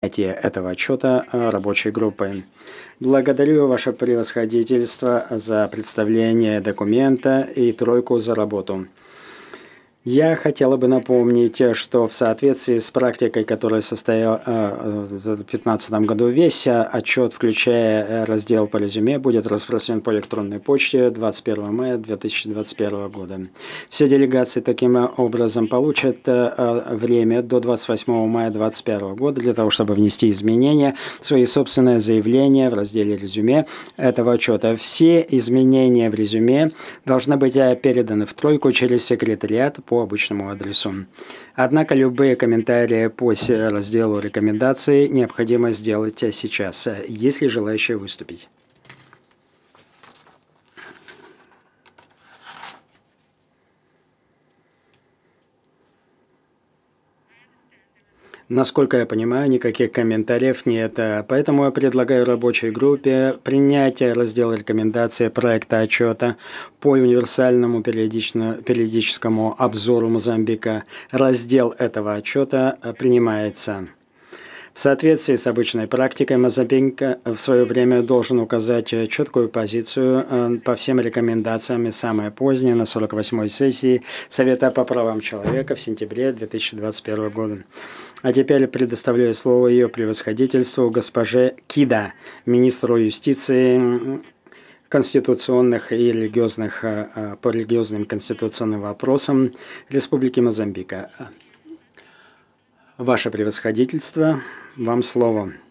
этого отчета рабочей группы. Благодарю Ваше Превосходительство за представление документа и тройку за работу. Я хотела бы напомнить, что в соответствии с практикой, которая состояла в 2015 году, весь отчет, включая раздел по резюме, будет распространен по электронной почте 21 мая 2021 года. Все делегации таким образом получат время до 28 мая 2021 года для того, чтобы внести изменения в свои собственные заявления в разделе резюме этого отчета. Все изменения в резюме должны быть переданы в тройку через секретариат по обычному адресу. Однако любые комментарии по разделу рекомендаций необходимо сделать сейчас. Есть ли желающие выступить? Насколько я понимаю, никаких комментариев нет, поэтому я предлагаю рабочей группе принять раздел рекомендаций проекта отчета по универсальному периодическому обзору Мозамбика. Раздел этого отчета принимается. В соответствии с обычной практикой, Мозамбик в свое время должен указать четкую позицию по всем рекомендациям и самое позднее на 48-й сессии Совета по правам человека в сентябре 2021 года. А теперь предоставляю слово ее превосходительству госпоже Кида, министру юстиции, конституционных и религиозных, по религиозным конституционным вопросам Республики Мозамбика. Ваше превосходительство, вам слово.